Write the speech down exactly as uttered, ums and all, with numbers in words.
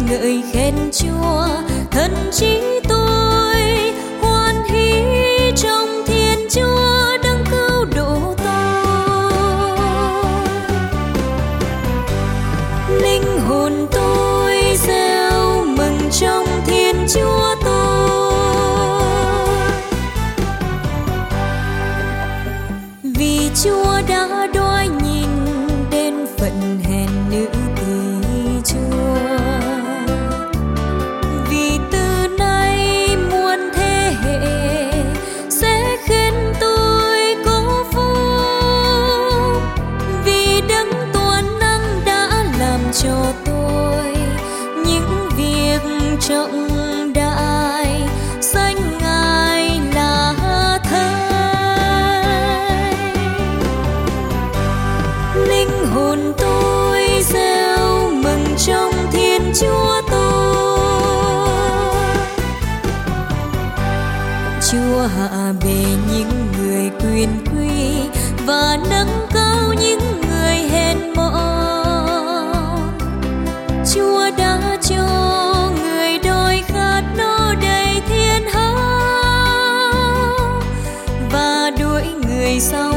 ngợi khen Chúa, thân trí tôi hoan hỷ trong Thiên Chúa đấng cứu độ tôi. Linh hồn tôi reo mừng trong Thiên Chúa tôi, vì Chúa đã đoái nhìn đến phận hèn nữ tỳ Chúa. Vì từ nay muôn thế hệ sẽ khen tôi có phúc, vì đấng toàn năng đã làm cho tôi những việc trọng đại, danh Ngài là Thầy. Linh hồn tôi reo mừng trong Thiên Chúa tôi, Chúa hạ bề những người quyền quý và nâng cao những người hèn mọn. Chúa đã cho người đói khát no đầy thiên hạ, và đuổi người sau